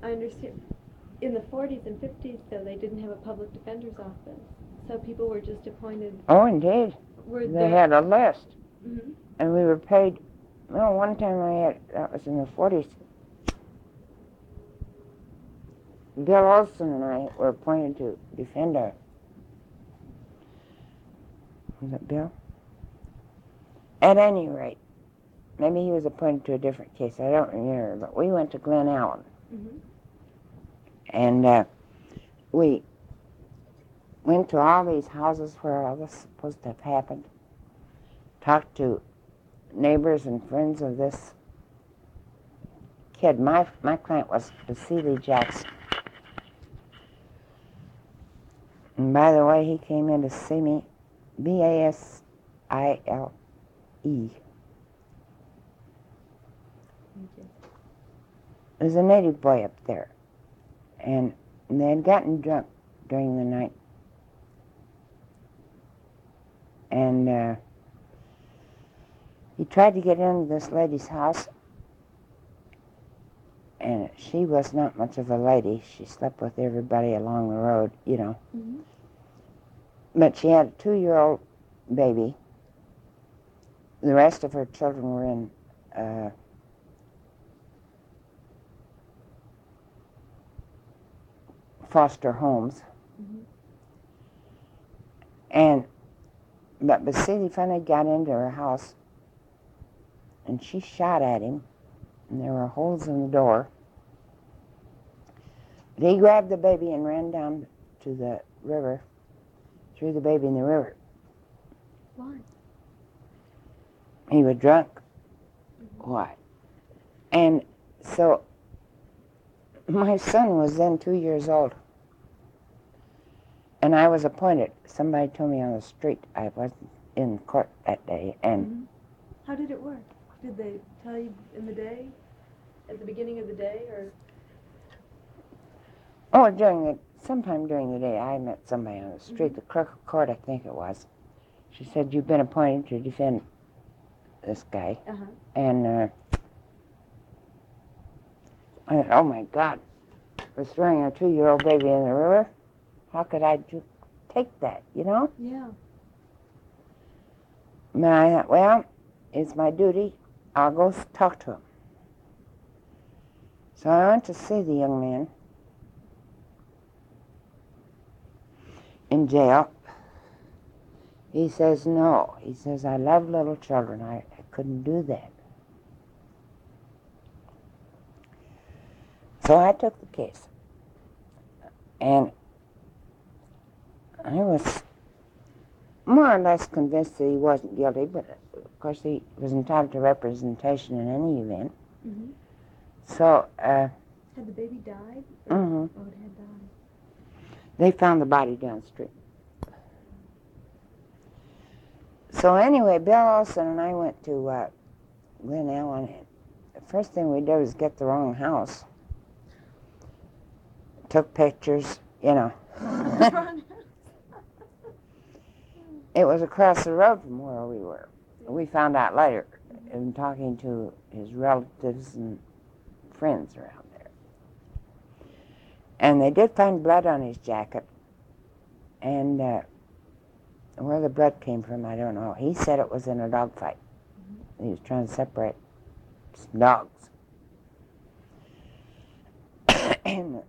I understand. In the 40s and 50s, though, they didn't have a public defender's office, so people were just appointed. Oh, indeed. Were They had a list, Mm-hmm. and we were paid. Well, one time that was in the 40s. Bill Olson and I were appointed to defend our. Was it Bill? At any rate, maybe he was appointed to a different case. I don't remember, but we went to Glen Allen. Mm-hmm. And we went to all these houses where all this was supposed to have happened, talked to neighbors and friends of this kid. My client was Basile Jackson. And by the way, he came in to see me, Basile. There's a native boy up there, and they had gotten drunk during the night. And he tried to get into this lady's house, and she was not much of a lady. She slept with everybody along the road, you know. Mm-hmm. But she had a 2-year-old baby. The rest of her children were in foster homes. Mm-hmm. But Basile finally got into her house, and she shot at him, and there were holes in the door. But he grabbed the baby and ran down to the river, threw the baby in the river. Why? He was drunk. Mm-hmm. Why? And so my son was then 2 years old, and I was appointed. Somebody told me on the street I wasn't in court that day. And Mm-hmm. How did it work? Did they tell you in the day, at the beginning of the day, or? sometime during the day, I met somebody on the street, Mm-hmm. the clerk of court, I think it was. She said, "You've been appointed to defend this guy." Uh-huh. And I said, "Oh my God, we're throwing a 2-year-old baby in the river? How could I take that, you know?" Yeah. And I thought, well, it's my duty. I'll go talk to him. So I went to see the young man in jail. He says, no. He says, I love little children. I couldn't do that. So I took the case. And I was more or less convinced that he wasn't guilty, but of course he was entitled to representation in any event. Mm-hmm. So, had the baby died? Mm-hmm. Oh, it had died. They found the body downstream. So anyway, Bill Olson and I went to Glen Allen. The first thing we did was get the wrong house. Took pictures, you know. It was across the road from where we were. We found out later in talking to his relatives and friends around there. And they did find blood on his jacket. And where the blood came from, I don't know. He said it was in a dog fight. Mm-hmm. He was trying to separate some dogs. And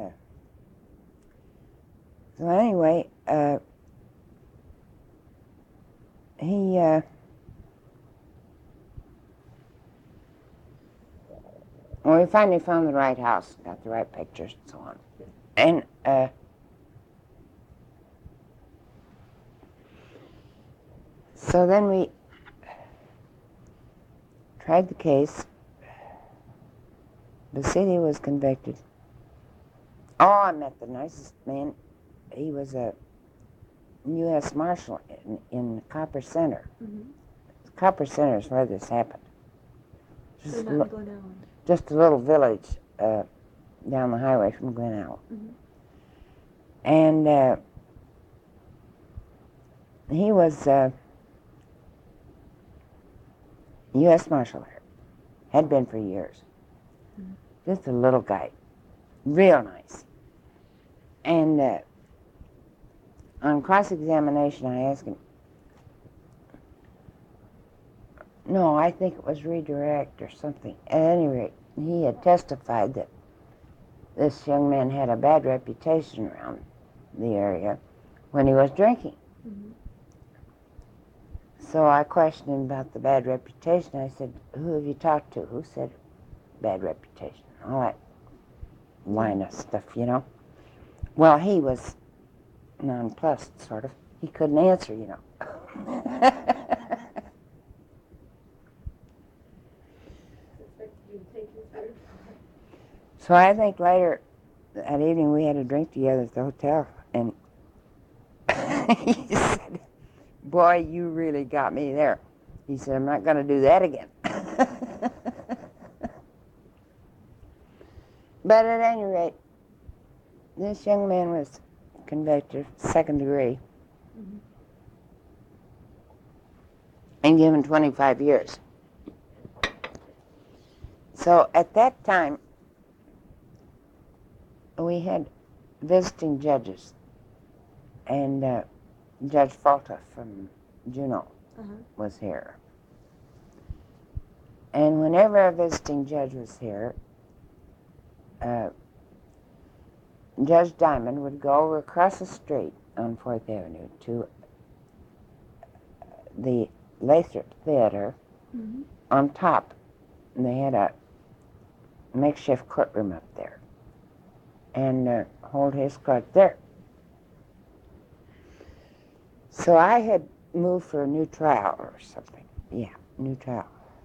so anyway, we finally found the right house, got the right pictures and so on. And so then we tried the case. Basile was convicted. Oh, I met the nicest man. He was a U.S. Marshal in Copper Center. Mm-hmm. Copper Center is where this happened. So not in Glen Allen. Just a little village down the highway from Glen Allen. Mm-hmm. And he was U.S. Marshal there. Had been for years. Mm-hmm. Just a little guy. real nice. And on cross-examination, I asked him, no, I think it was redirect or something. At any rate, he had testified that this young man had a bad reputation around the area when he was drinking. Mm-hmm. So I questioned him about the bad reputation. I said, who have you talked to? Who said bad reputation? All that line of stuff, you know. Well, he was nonplussed, sort of. He couldn't answer, you know. So I think later that evening we had a drink together at the hotel, and he said, boy, you really got me there. He said, I'm not going to do that again. But at any rate, this young man was convicted, second degree, Mm-hmm. and given 25 years. So at that time, we had visiting judges, and Judge Falta from Juneau was here. And whenever a visiting judge was here, Judge Diamond would go over across the street on 4th Avenue to the Lathrop Theater Mm-hmm. on top. And they had a makeshift courtroom up there, and hold his court there. So I had moved for a new trial or something. Yeah, new trial.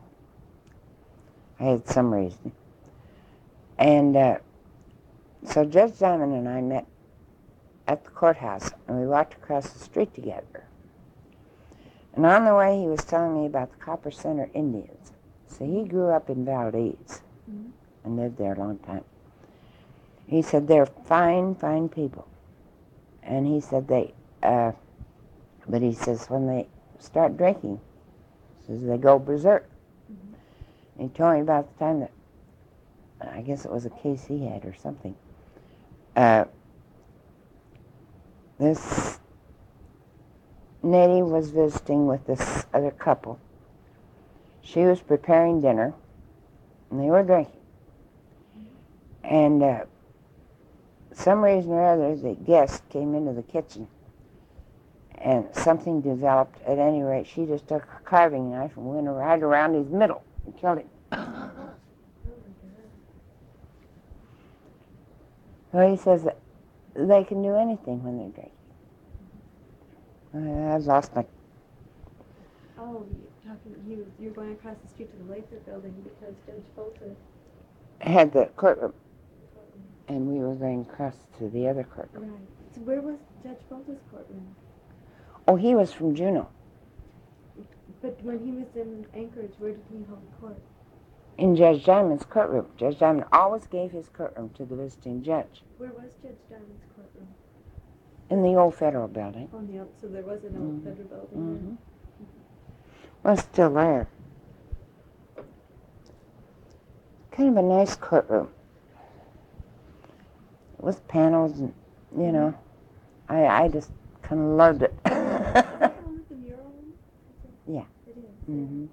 I had some reason. And so Judge Diamond and I met at the courthouse, and we walked across the street together. And on the way, he was telling me about the Copper Center Indians. So he grew up in Valdez and lived there a long time. He said they're fine, fine people. And he said but he says when they start drinking, he says they go berserk. And he told me about the time that, I guess it was a case he had or something. This native was visiting with this other couple. She was preparing dinner, and they were drinking. And some reason or other, the guest came into the kitchen, and something developed. At any rate, she just took a carving knife and went right around his middle and killed him. So he says that they can do anything when they're drinking. I've lost my... Oh, you're going across the street to the Lathrop building because Judge Bolton had the courtroom, and we were going across to the other courtroom. Right. So where was Judge Bolton's courtroom? Oh, he was from Juneau. But when he was in Anchorage, where did he hold court? In Judge Diamond's courtroom. Judge Diamond always gave his courtroom to the visiting judge. Where was Judge Diamond's courtroom? In the old federal building. On the so there was an old federal building Well, it's still there. Kind of a nice courtroom. With panels and, you know, I just kind of loved it. The mural? Yeah. It is. Mm-hmm.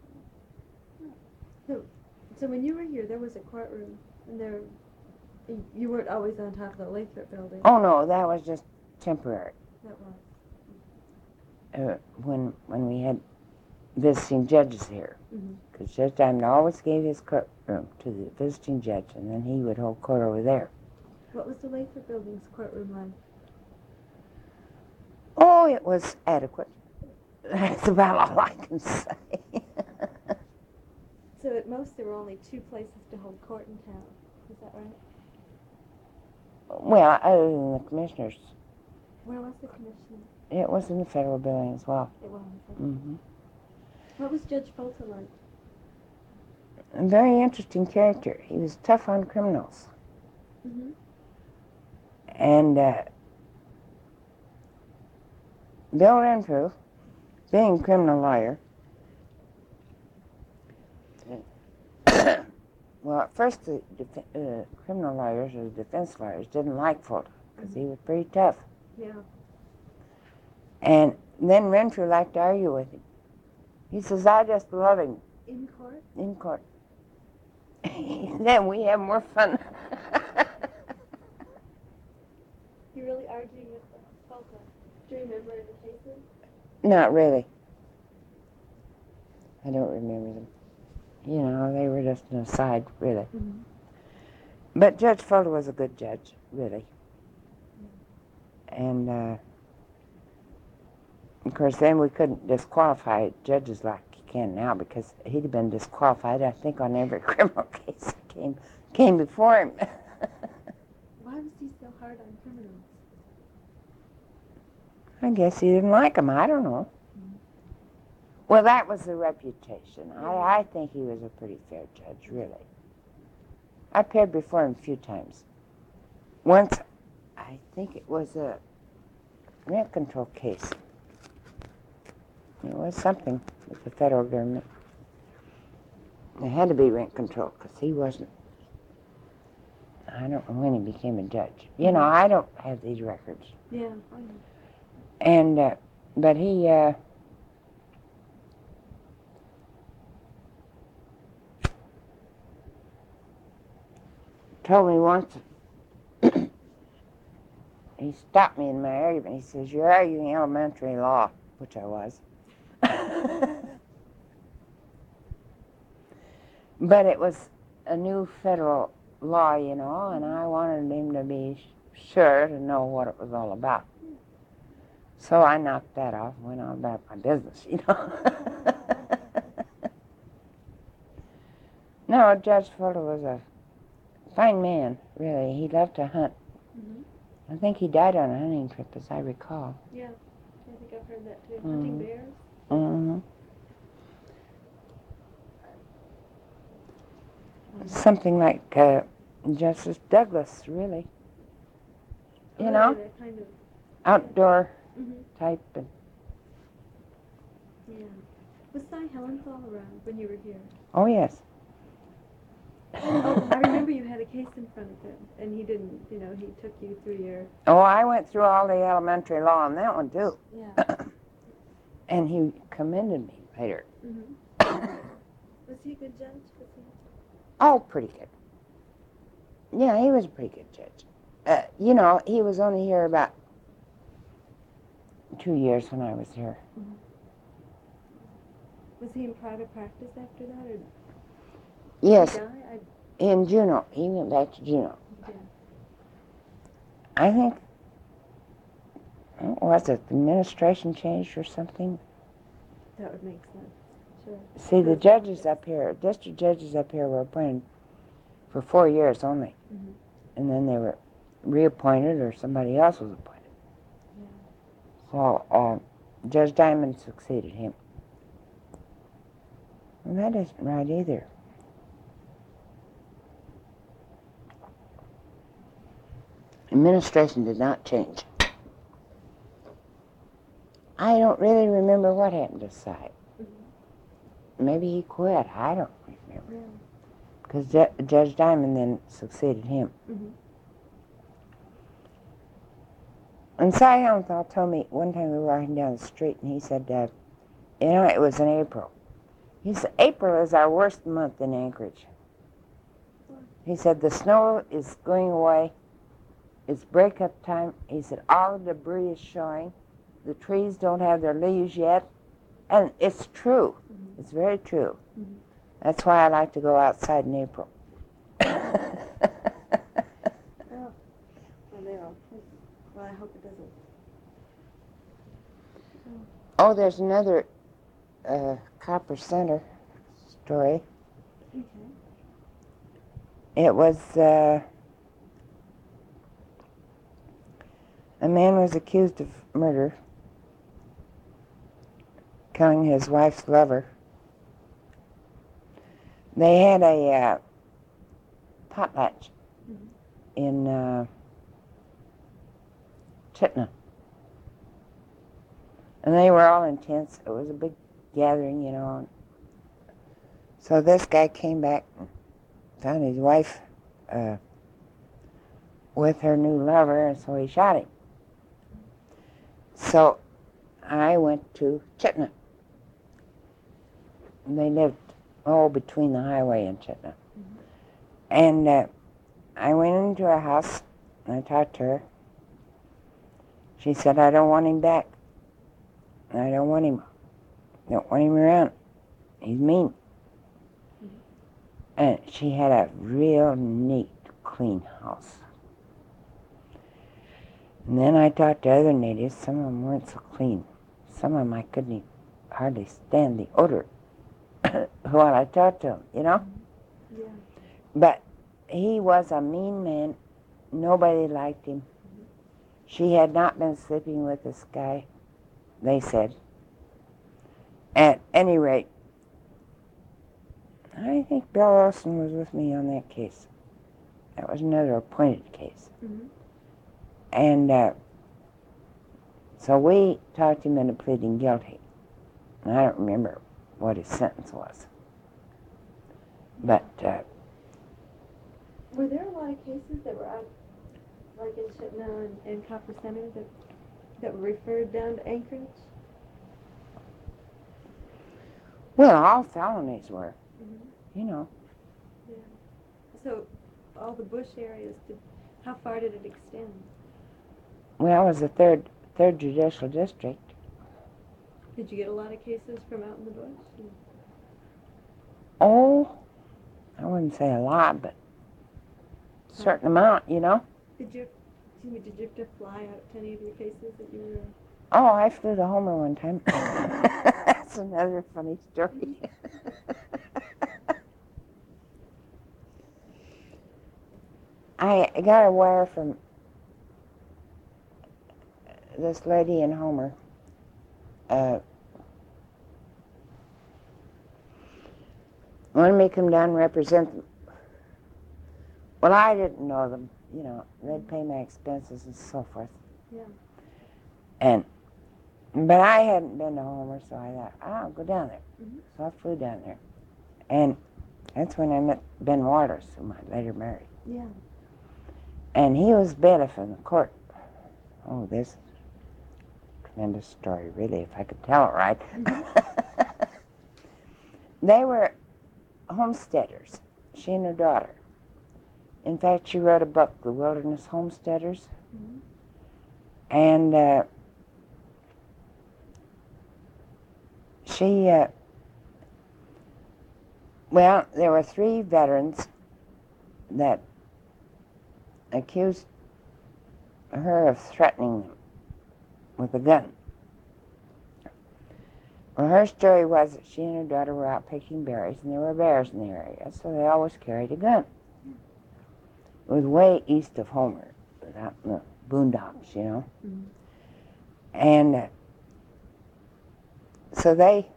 So when you were here, there was a courtroom, and you weren't always on top of the Lathrop building. Oh, no, that was just temporary. That was. When we had visiting judges here. Because Judge Diamond always gave his courtroom to the visiting judge, and then he would hold court over there. What was the Lathrop building's courtroom like? Oh, it was adequate. That's about all I can say. So at most there were only 2 places to hold court in town. Is that right? Well, other than the commissioners, Where was the commissioner? it was in the federal building as well. It was. Mm-hmm. What was Judge Bolton like? A very interesting character. He was tough on criminals. Mm-hmm. And Bill Renfrew, being a criminal lawyer, Well, at first the criminal lawyers or the defense lawyers didn't like Fulton because he was pretty tough. Yeah. And then Renfrew liked to argue with him. He says, I just love him. In court? In court. Then we have more fun. You really arguing with Fulton? Do you remember the cases? Not really. I don't remember them. You know, they were just an aside, really. Mm-hmm. But Judge Fulton was a good judge, really. And, of course, then we couldn't disqualify judges like you can now because he'd have been disqualified, I think, on every criminal case that came before him. Why was he so hard on criminals? I guess he didn't like them. I don't know. Well, that was the reputation. I think he was a pretty fair judge, really. I appeared before him a few times. Once, I think it was a rent control case. It was something with the federal government. It had to be rent control because he wasn't. I don't know when he became a judge. You know, I don't have these records. Yeah, I know. And, but he, told me once, he stopped me in my argument. He says, you're arguing elementary law, which I was. But it was a new federal law, you know, and I wanted him to be sure to know what it was all about. So I knocked that off and went on about my business, you know. No, Judge Fuller was a fine man, really. He loved to hunt. Mm-hmm. I think he died on a hunting trip, as I recall. Yeah, I think I've heard that too. Hunting bears? Mm-hmm. Something like Justice Douglas, really. You know? That kind of Outdoor mm-hmm. type. And yeah. Was Cy Hellenthal around when you were here? oh, yes. Oh, I remember you had a case in front of him, and he didn't, you know, he took you through your... Oh, I went through all the elementary law on that one, too. Yeah. And he commended me later. Mm-hmm. Was he a good judge? Was he... Oh, pretty good. Yeah, he was a pretty good judge. You know, he was only here about 2 years when I was here. Mm-hmm. Was he in private practice after that, or... Yes, Did he die? in Juneau. He went back to Juneau. Yeah. I think, was it the administration changed or something? That would make sense. Sure. See, the judges up here, district judges up here were appointed for 4 years only. Mm-hmm. And then they were reappointed or somebody else was appointed. Yeah. So Judge Diamond succeeded him. Well, that isn't right either. Administration did not change. I don't really remember what happened to Cy. Mm-hmm. Maybe he quit. I don't remember. Yeah. Because Judge Diamond then succeeded him. Mm-hmm. And Cy Hellenthal told me one time we were walking down the street and he said, you know, it was in April. He said, April is our worst month in Anchorage. He said, the snow is going away. It's breakup time. He said, all the debris is showing. The trees don't have their leaves yet. And it's true. Mm-hmm. It's very true. Mm-hmm. That's why I like to go outside in April. Well, I hope it doesn't. Oh, there's another Copper Center story. Okay. It was a man was accused of murder, killing his wife's lover. They had a potlatch in Chittenden. And they were all intense. It was a big gathering, you know. So this guy came back and found his wife with her new lover, and so he shot him. So I went to Chittenden. They lived, between the highway and Chittenden. Mm-hmm. And I went into her house, and I talked to her. She said, I don't want him back. I don't want him around. He's mean. Mm-hmm. And she had a real neat, clean house. And then I talked to other natives. Some of them weren't so clean. Some of them I couldn't hardly stand the odor while I talked to him, you know? Mm-hmm. Yeah. But he was a mean man. Nobody liked him. Mm-hmm. She had not been sleeping with this guy, they said. At any rate, I think Bill Olson was with me on that case. That was another appointed case. Mm-hmm. And so we talked him into pleading guilty. And I don't remember what his sentence was. But were there a lot of cases that were out, like in Chittenden and Copper Center, that were referred down to Anchorage? well, all felonies were, Mm-hmm. you know. Yeah. So all the bush areas, how far did it extend? Well, it was the third judicial district. Did you get a lot of cases from out in the bush? Oh, I wouldn't say a lot, but a certain amount, you know. Did you have to fly out to any of your cases that you were? Oh, I flew to Homer one time. That's another funny story. I got a wire from this lady in Homer. Wanted me to come down and represent them. Well, I didn't know them, you know. They'd pay my expenses and so forth. Yeah. But I hadn't been to Homer, so I thought, I'll go down there. Mm-hmm. So I flew down there. And that's when I met Ben Waters, whom I later married. Yeah. And he was bailiff in the court. Oh, this is a tremendous story, really, if I could tell it right. Mm-hmm. They were homesteaders, she and her daughter. In fact, she wrote a book, The Wilderness Homesteaders. Mm-hmm. And she, well, there were 3 veterans that accused her of threatening them with a gun. Well, her story was that she and her daughter were out picking berries, and there were bears in the area, so they always carried a gun. It was way east of Homer, out in the boondocks, you know. Mm-hmm. And so they,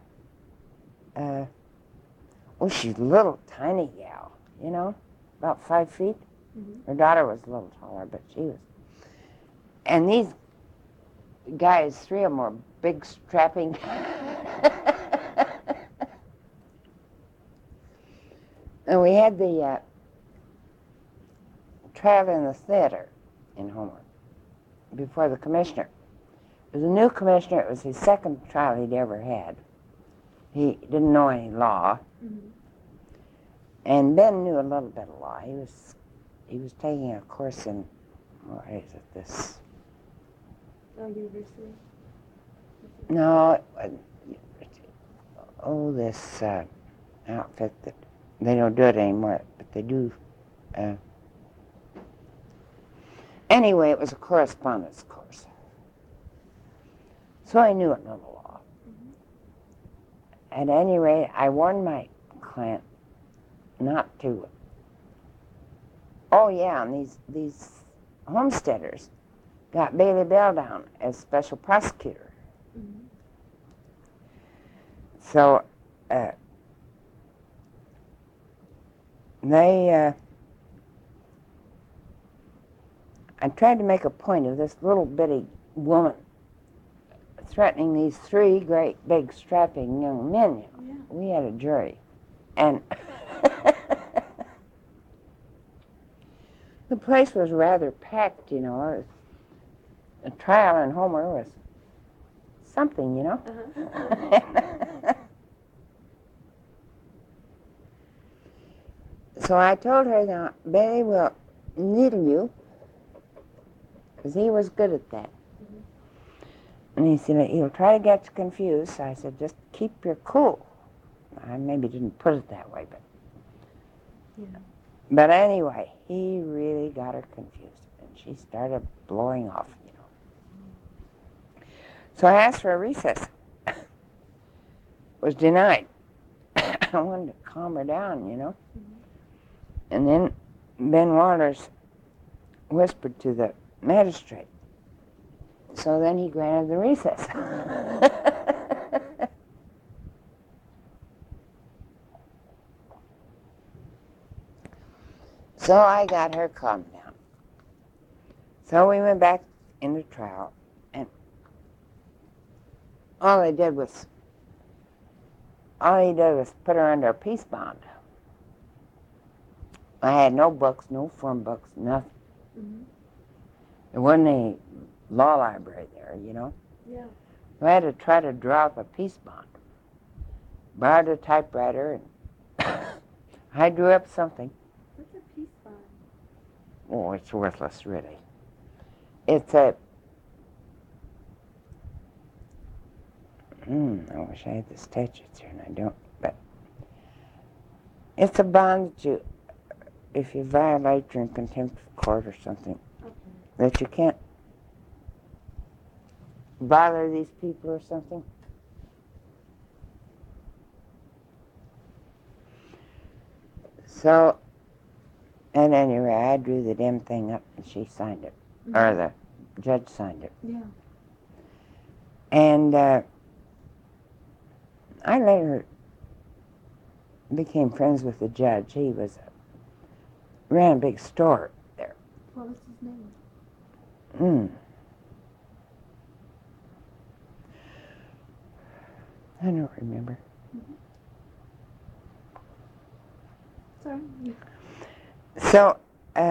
she's a little tiny gal, you know, about 5 feet. Mm-hmm. Her daughter was a little taller, but she was. And these guys, 3 of them were big, strapping. And we had the trial in the theater in Homer before the commissioner. It was a new commissioner. It was his second trial he'd ever had. He didn't know any law. Mm-hmm. And Ben knew a little bit of law. He was taking a course in, what is it, this? University? No, this outfit that, they don't do it anymore, but they do. Anyway, it was a correspondence course. So I knew it knew the law. Mm-hmm. At any rate, I warned my client not to. Oh yeah, and these homesteaders got Bailey Bell down as special prosecutor. Mm-hmm. So I tried to make a point of this little bitty woman threatening these 3 great big strapping young men. You know. Yeah. We had a jury, and The place was rather packed, you know. It was, a trial in Homer was something, you know. Uh-huh. So I told her, now, Betty will needle you, because he was good at that. Mhm. And he said, he'll try to get you confused. So I said, just keep your cool. I maybe didn't put it that way, but Yeah. But anyway, he really got her confused, and she started blowing off, you know. So I asked for a recess. Was denied. I wanted to calm her down, you know. Mhm. And then Ben Waters whispered to the magistrate. So then he granted the recess. So I got her calmed down. So we went back into trial, and all he did was put her under a peace bond. I had no books, no form books, nothing. Mhm. There wasn't any law library there, you know. Yeah. So I had to try to draw up a peace bond. Borrowed a typewriter, and I drew up something. What's a peace bond? Oh, it's worthless, really. It's a... I wish I had the statutes here, and I don't. But it's a bond that you, if you violate, you're in contempt of court or something, Okay. that you can't bother these people or something. So, at any rate, I drew the damn thing up, and she signed it. Mhm. Or the judge signed it. Yeah. And I later became friends with the judge. He ran a big store there. What was his name? I don't remember. Mm-hmm. Sorry. So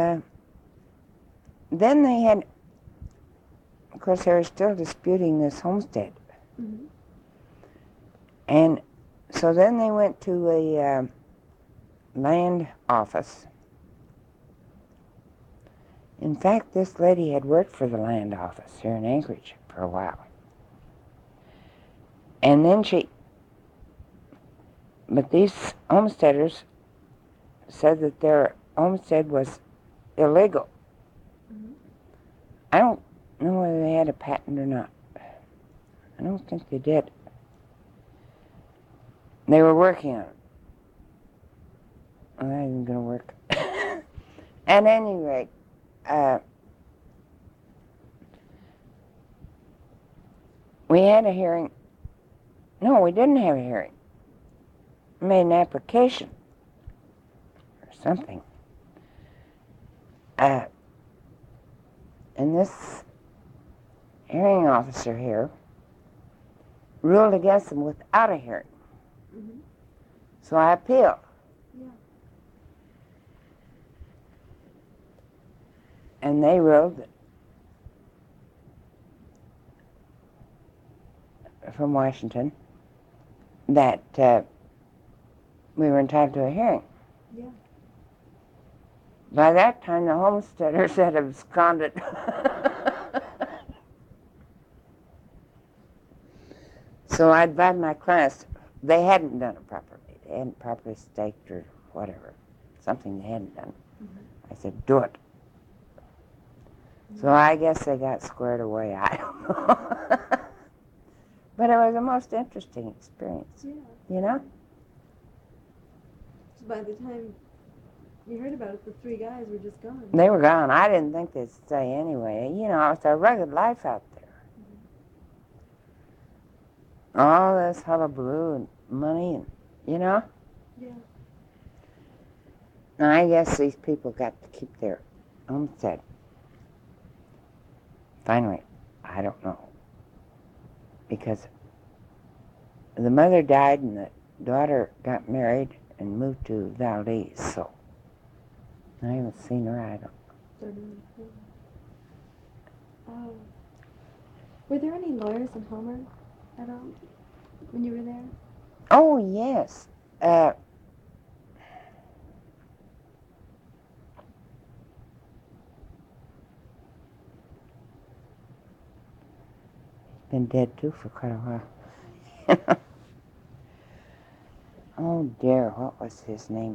then they had, of course, they were still disputing this homestead. Mm-hmm. And so then they went to a land office. In fact, this lady had worked for the land office here in Anchorage for a while. And then but these homesteaders said that their homestead was illegal. Mm-hmm. I don't know whether they had a patent or not. I don't think they did. They were working on it. Well, that isn't going to work. At any rate, we had a hearing. No, we didn't have a hearing. We made an application or something. And this hearing officer here ruled against them without a hearing. Mm-hmm. So I appealed. Yeah. And they ruled from Washington that we were entitled to a hearing. Yeah. By that time, the homesteaders had absconded. So I advised my clients, they hadn't done it properly. They hadn't properly staked or whatever, something they hadn't done. Mm-hmm. I said, do it. So I guess they got squared away. I don't know. But it was a most interesting experience, Yeah. you know? So by the time you heard about it, the three guys were just gone. They were gone. I didn't think they'd stay anyway. You know, it's a rugged life out there. Mm-hmm. All this hullabaloo and money and, you know? Yeah. And I guess these people got to keep their homestead. Finally, I don't know. Because the mother died and the daughter got married and moved to Valdez, so I haven't seen her. I don't. Don't know anything. Oh. Were there any lawyers in Homer at all when you were there? Oh, yes. Been dead too for quite a while. Oh dear, what was his name?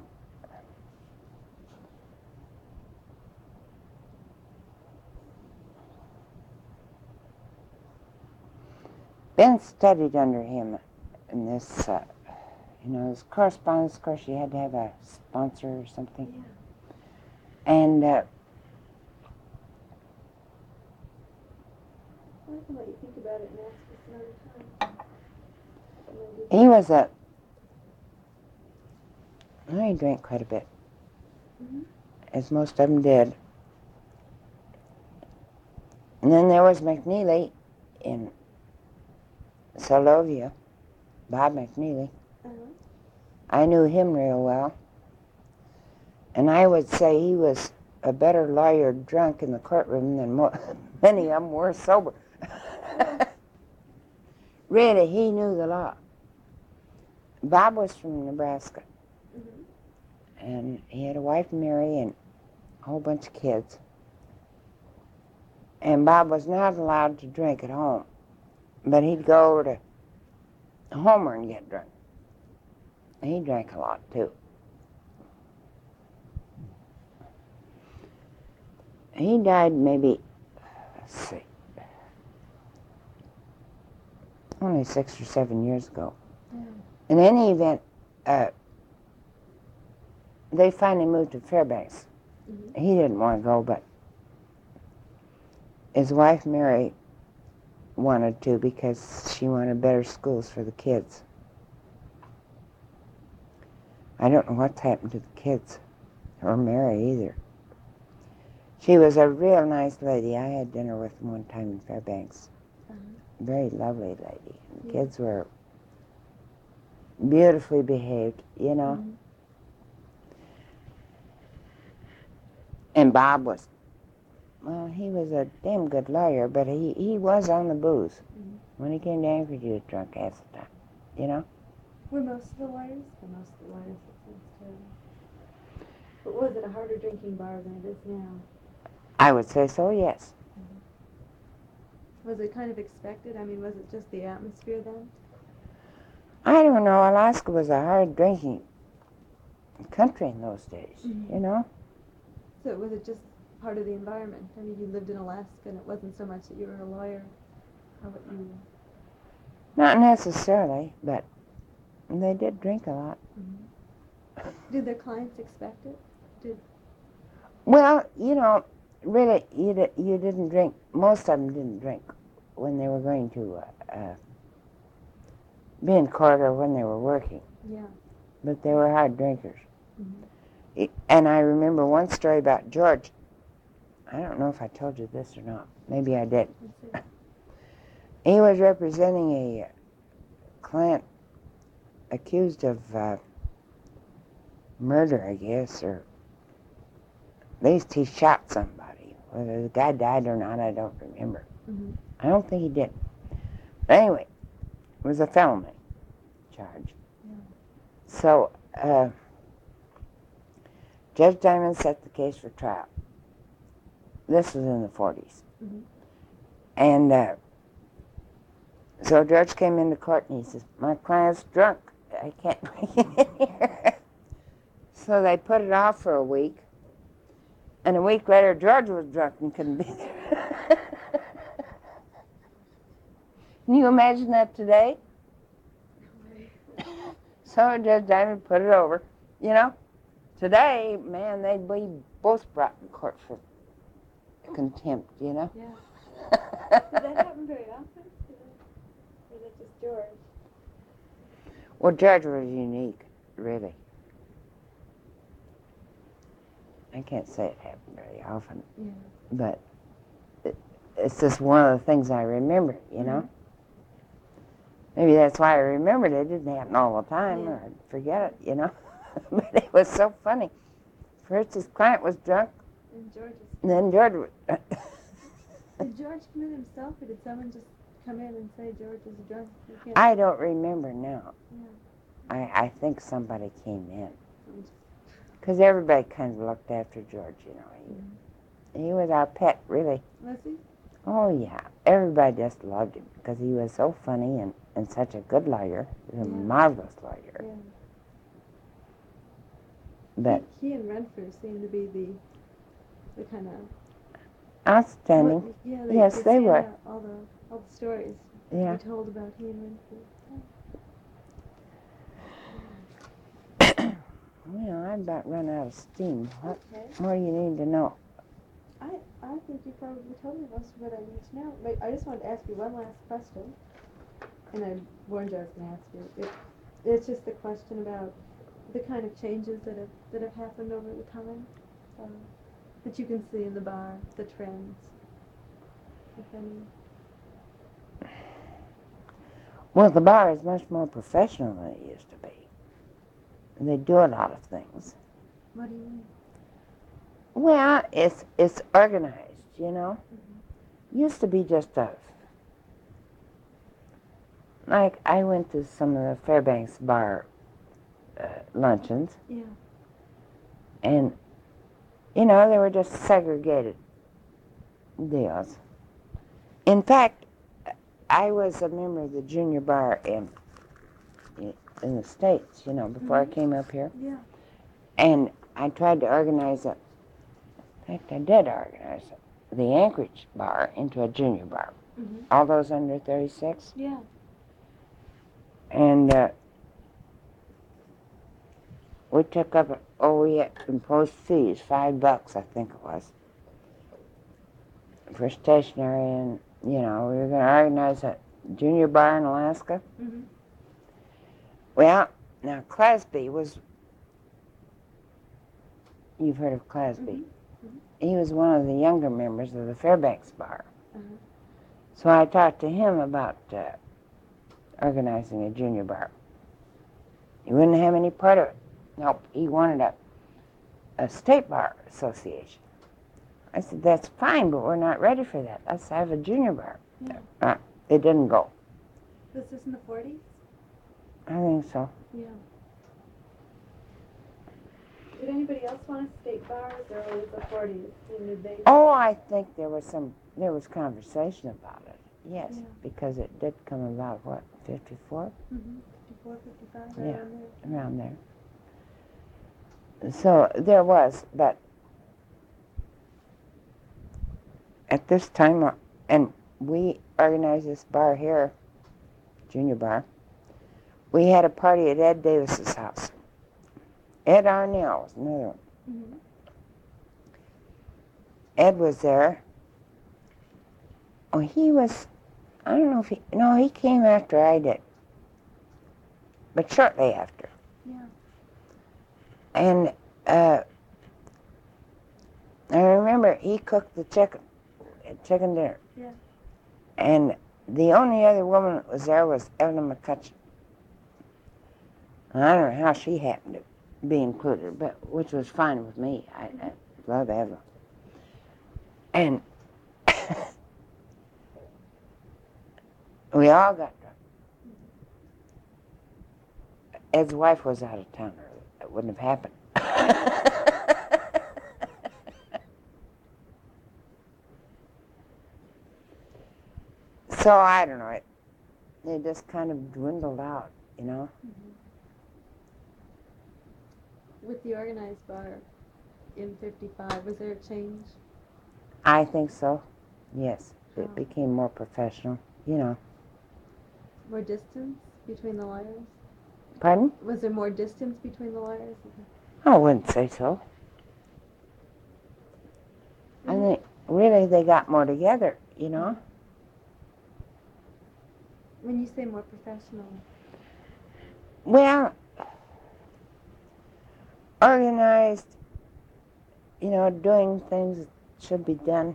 Ben studied under him in this, his correspondence course. You had to have a sponsor or something. Yeah. And I can let you think about it and ask us another time. he was he drank quite a bit, as most of them did. And then there was McNeely in Solovia, Bob McNeely. Uh-huh. I knew him real well. And I would say he was a better lawyer drunk in the courtroom than many of them were sober. Really, he knew the law. Bob was from Nebraska. And he had a wife, Mary, and a whole bunch of kids. And Bob was not allowed to drink at home. But he'd go over to Homer and get drunk. He drank a lot, too. He died maybe, let's see, only 6 or 7 years ago. Yeah. In any event, they finally moved to Fairbanks. He didn't want to go, but his wife, Mary, wanted to because she wanted better schools for the kids. I don't know what's happened to the kids, or Mary either. She was a real nice lady. I had dinner with them one time in Fairbanks. Very lovely lady. The kids were beautifully behaved, you know. And Bob was, well, he was a damn good lawyer, but he was on the booze. When he came to Anchorage, he was drunk half the time, you know. Were most of the lawyers? Were most of the lawyers, it seems to. But was it a harder drinking bar than it is now? I would say so, yes. Was it kind of expected? I mean, was it just the atmosphere then? I don't know. Alaska was a hard drinking country in those days, you know. So was it just part of the environment? I mean, you lived in Alaska and it wasn't so much that you were a lawyer. How about you? Not necessarily, but they did drink a lot. Did their clients expect it? Well, you know, really, you didn't drink. Most of them didn't drink when they were going to be in court or when they were working. Yeah. But they were hard drinkers. And I remember one story about George. I don't know if I told you this or not. Maybe I did. He was representing a client accused of murder, I guess, or at least he shot somebody. Whether the guy died or not, I don't remember. I don't think he did. But anyway, it was a felony charge. So Judge Diamond set the case for trial. This was in the 40s. And so George came into court and he says, my client's drunk. I can't bring him in here. So they put it off for a week. And a week later, George was drunk and couldn't be there. Can you imagine that today? So Judge Diamond put it over, you know. Today, man, they'd be both brought in court for contempt, you know. Yeah. Did that happen very often? Or was it just George? Well, George was unique, really. I can't say it happened very often, but it's just one of the things I remember, you know. Maybe that's why I remembered it. It didn't happen all the time, or I'd forget it, you know. But it was so funny. First, his client was drunk. And George's And then George, Did George come in himself, or did someone just come in and say George is drunk? You can't- I don't remember now. Yeah. I think somebody came in. Because everybody kind of looked after George, you know. He was our pet, really. Was he? Oh, yeah. Everybody just loved him because he was so funny and such a good lawyer. He was a marvelous lawyer. Yeah. But he and Renfrew seem to be the kind of outstanding. yeah, Yes, they stand were. out, all the stories Yeah. we told about he and Renfrew. Well, I've about run out of steam. What Okay. more you need to know? I think you probably told me most of what I need to know. But I just wanted to ask you one last question, and I warned you I was going to ask you. It's just the question about the kind of changes that have happened over the time that you can see in the bar, the trends, if any. Well, the bar is much more professional than it used to be. They do a lot of things. What do you mean? Well, it's organized, you know. Used to be just a like I went to some of the Fairbanks bar luncheons, Yeah. and you know they were just segregated deals. In fact, I was a member of the junior bar in the States, you know, before I came up here. Yeah. And I tried to organize it. In fact, I did organize it. The Anchorage bar into a junior bar. All those under 36. Yeah. And we took up, we had imposed fees, $5, I think it was, for stationery. And, you know, we were going to organize a junior bar in Alaska. Well, now Clasby was, you've heard of Clasby. He was one of the younger members of the Fairbanks bar. So I talked to him about organizing a junior bar. He wouldn't have any part of it. Nope, he wanted a state bar association. I said, that's fine, but we're not ready for that. Let's have a junior bar. Yeah. It didn't go. Was this in the 40s? I think so. Yeah. Did anybody else want a state bar, or was it the 40s? Did they? Oh, I think there was conversation about it. Yes, because it did come about, what, 54? 54, 55, Yeah, around there. around there. So there was, but at this time, and we organized this bar here, junior bar. We had a party at Ed Davis's house. Ed Arnell was another one. Ed was there. Oh, he was, I don't know if he came after I did. But shortly after. Yeah. And I remember he cooked the chicken dinner. Yeah. And the only other woman that was there was Evelyn McCutcheon. And I don't know how she happened to be included, but which was fine with me. I love Evelyn. And we all got drunk. Ed's wife was out of town early. It wouldn't have happened. So I don't know. It just kind of dwindled out, you know. With the organized bar in 55, was there a change? I think so. Yes, How? it became more professional, you know. More distance between the lawyers? Pardon? Was there more distance between the lawyers? I wouldn't say so. I think really they got more together, you know. When you say more professional? Well, organized, you know, doing things that should be done.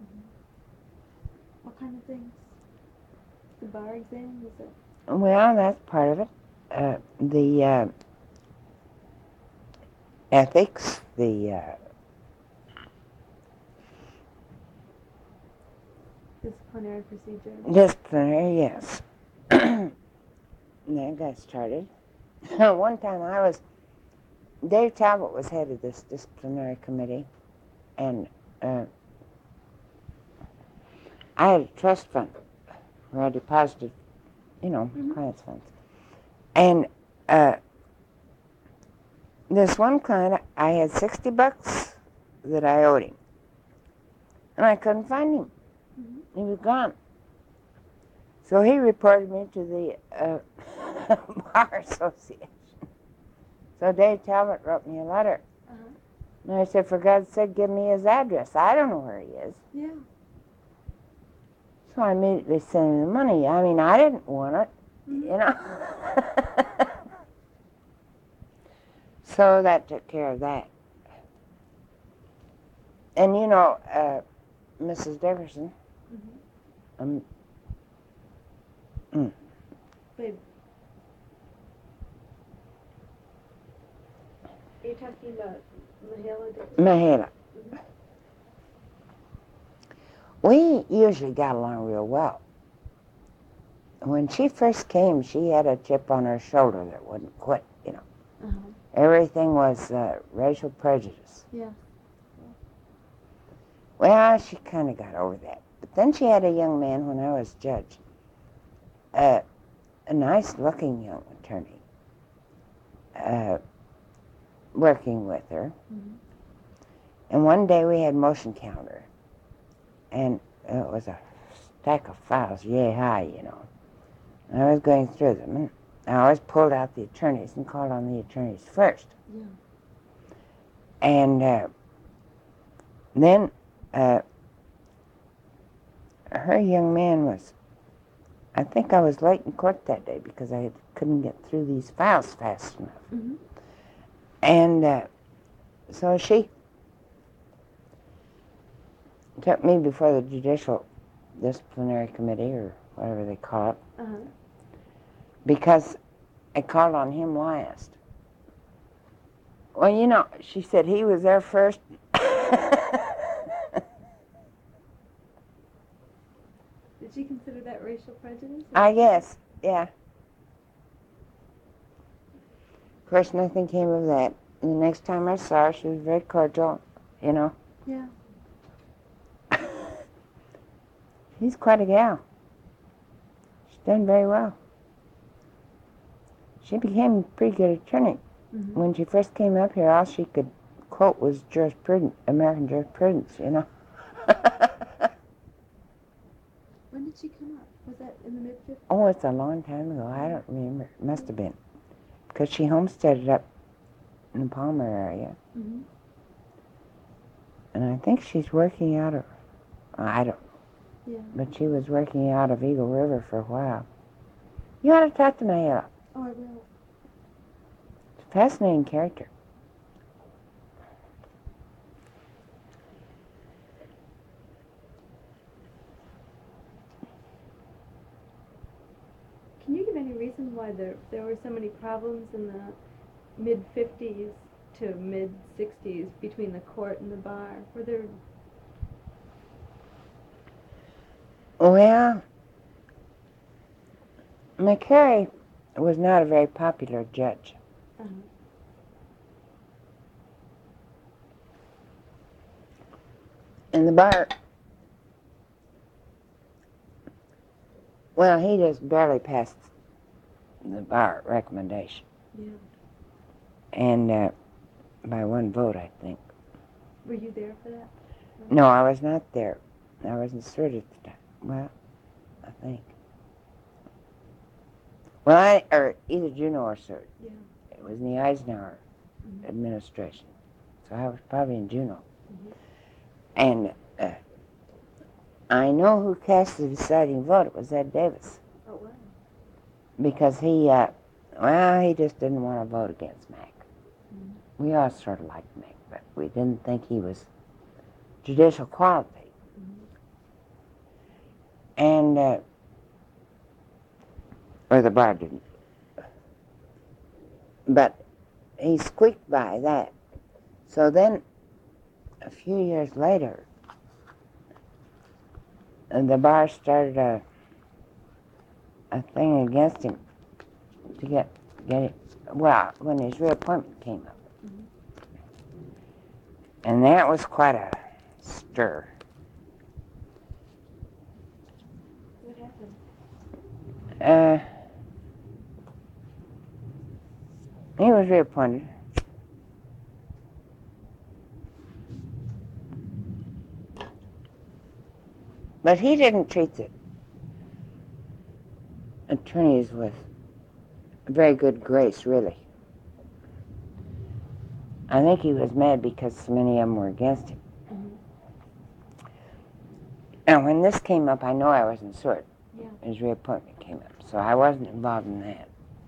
What kind of things? The bar exam, is it? Well, that's part of it. The ethics, the Disciplinary procedure. Disciplinary, yes. And that got started. One time Dave Talbot was head of this disciplinary committee, and I had a trust fund where I deposited, clients' funds. And this one client, I had $60 that I owed him, and I couldn't find him. He was gone. So he reported me to the Bar Association. So Dave Talbot wrote me a letter. And I said, for God's sake, give me his address. I don't know where he is. Yeah. So I immediately sent him the money. I mean, I didn't want it, So that took care of that. And Mrs. Dickerson. Wait. Are you talking about Mahela Dixon? Mahela. We usually got along real well. When she first came, she had a chip on her shoulder that wouldn't quit, Everything was racial prejudice. Yeah. Well, she kind of got over that. But then she had a young man when I was judge, a nice-looking young attorney, working with her. And one day we had motion calendar, and it was a stack of files yay high, And I was going through them, and I always pulled out the attorneys and called on the attorneys first. Yeah. And then her young man was, I think I was late in court that day because I couldn't get through these files fast enough. And so she took me before the Judicial Disciplinary Committee, or whatever they call it, because I called on him last. Well, she said he was there first. Did she consider that racial prejudice? I guess, yeah. Of course, nothing came of that. And the next time I saw her, she was very cordial, Yeah. She's quite a gal. She's done very well. She became a pretty good attorney. When she first came up here, all she could quote was jurisprudence, American jurisprudence, When did she come up? Was that in the mid-50s? Oh, it's a long time ago. I don't remember. It must have been. Because she homesteaded up in the Palmer area. And I think she's working out of, I don't know. Yeah. But she was working out of Eagle River for a while. You ought to talk to Mahela. Oh, I will. It's a fascinating character. Can you give any reason why there were so many problems in the mid-50s to mid-60s between the court and the bar? Were there... Well, McCary was not a very popular judge. And the bar, well, he just barely passed the bar recommendation. Yeah. And by one vote, I think. Were you there for that? No, I was not there. I wasn't cert at the time. Well, I think. Well, or either Juneau or cert. Yeah. It was in the Eisenhower administration. So I was probably in Juneau. And I know who cast the deciding vote. It was Ed Davis. Oh, wow. Because he just didn't want to vote against Mac. We all sort of liked Mac, but we didn't think he was judicial quality. And, or the bar didn't. But he squeaked by that. So then, a few years later, the bar started a thing against him to get it. Well, when his reappointment came up, and that was quite a stir. What happened? He was reappointed. But he didn't treat the attorneys with very good grace, really. I think he was mad because so many of them were against him. And when this came up, I know I wasn't sure. Yeah. His reappointment came up, so I wasn't involved in that.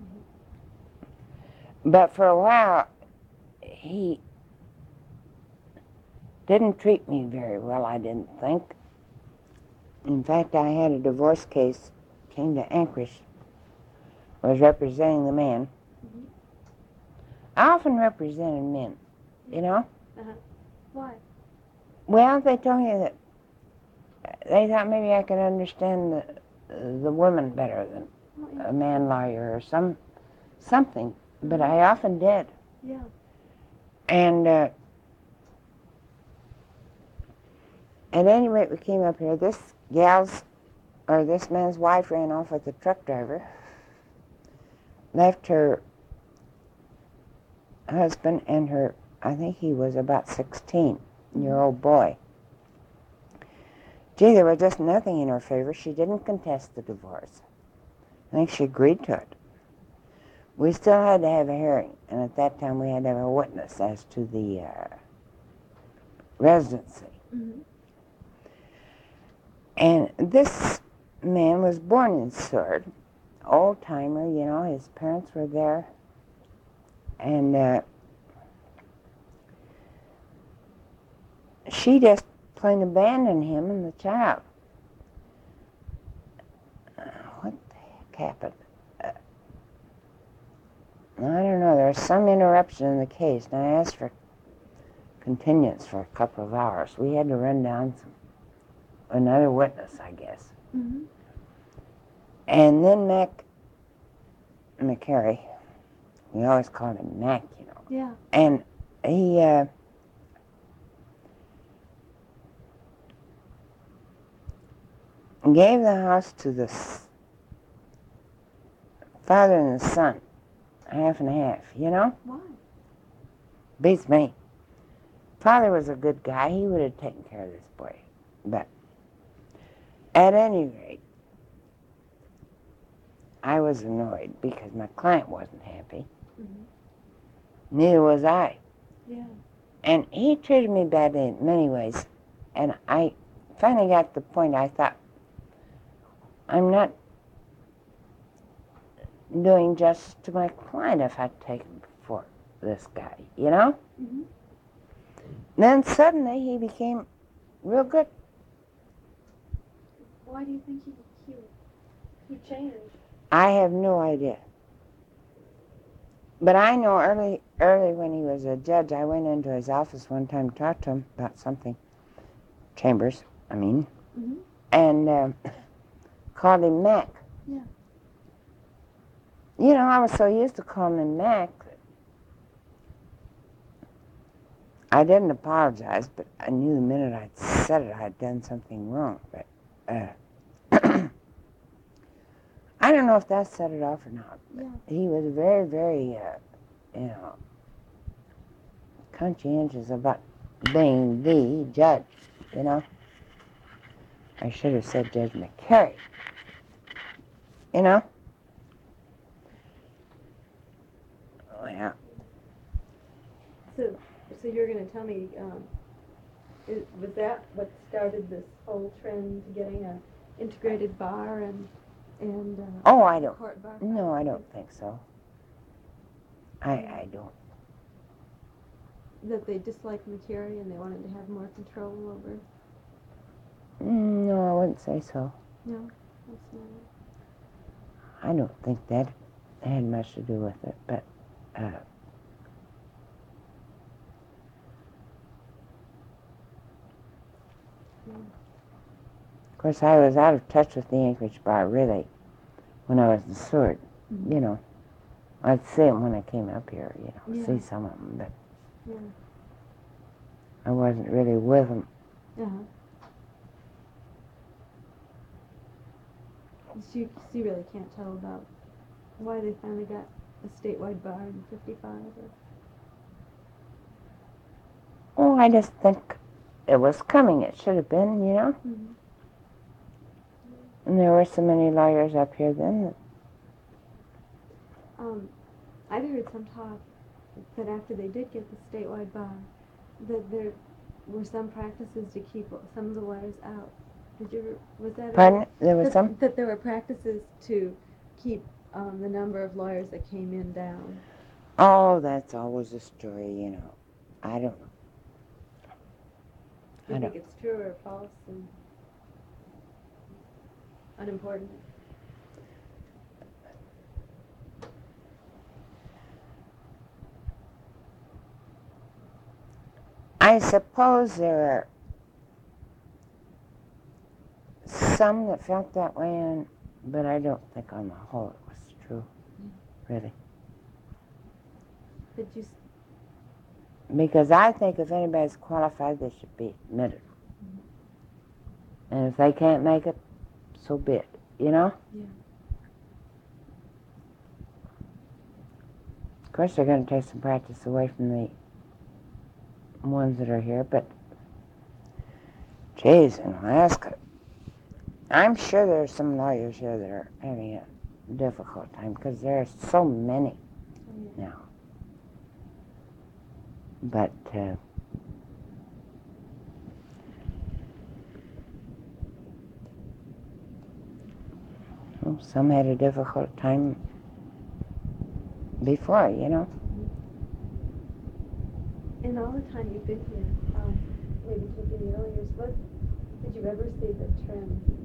But for a while, he didn't treat me very well, I didn't think. In fact, I had a divorce case, came to Anchorage, was representing the man. I often represented men, you know? Why? Well, they told me that they thought maybe I could understand the women better than a man lawyer or something, but I often did. Yeah. And at any rate, we came up here. This man's wife ran off with the truck driver, left her husband and her, I think he was about 16-year-old boy. Gee, there was just nothing in her favor. She didn't contest the divorce. I think she agreed to it. We still had to have a hearing, and at that time we had to have a witness as to the residency. And this man was born in Seward, old-timer, you know, his parents were there. And she just plain abandoned him and the child. What the heck happened? I don't know. There was some interruption in the case, and I asked for continuance for a couple of hours. We had to run down another witness, I guess. And then Mac McCary, we always called him Mac, you know. Yeah. And he gave the house to the father and the son, half and half, you know? Why? Beats me. Father was a good guy. He would have taken care of this boy. But at any rate, I was annoyed because my client wasn't happy. Neither was I. Yeah. And he treated me badly in many ways. And I finally got to the point I thought, I'm not doing justice to my client if I take him for this guy, you know? Then suddenly he became real good. Why do you think he changed? I have no idea. But I know early when he was a judge, I went into his office one time to talk to him about something. Chambers, I mean. And called him Mac. Yeah. You know, I was so used to calling him Mac that I didn't apologize, but I knew the minute I'd said it, I'd done something wrong. But I don't know if that set it off or not. But he was very, very, you know, conscientious about being the judge, you know. I should have said Judge McCary, you know. Well. So you're going to tell me, was that what started this whole trend to getting an integrated bar and Oh, I don't. court bar? No, I don't think so. I don't. That they disliked McCary and they wanted to have more control over? No, I wouldn't say so. No, that's not it. I don't think that had much to do with it, but course, I was out of touch with the Anchorage Bar, really, when I was in Seward. Mm-hmm. You know, I'd see them when I came up here, Yeah. see some of them, but Yeah. I wasn't really with them. Uh-huh. So you really can't tell about why they finally got a statewide bar in 55? Oh, I just think it was coming. It should have been, Mm-hmm. And there were so many lawyers up here then that I'd heard some talk that after they did get the statewide bar, that there were some practices to keep some of the lawyers out. Was that Pardon? There was some? that there were practices to keep the number of lawyers that came in down? Oh, that's always a story, I don't know. Do you think it's true or false and unimportant? I suppose there are some that felt that way, but I don't think on the whole it was true, really. Did you? Because I think if anybody's qualified, they should be admitted. And if they can't make it, so be it, Yeah. Of course, they're going to take some practice away from the ones that are here, but geez, in Alaska, I'm sure there are some lawyers here that are having a difficult time because there are so many now. But well, some had a difficult time before, In all the time you've been here, maybe taking the early years, did you ever see the trends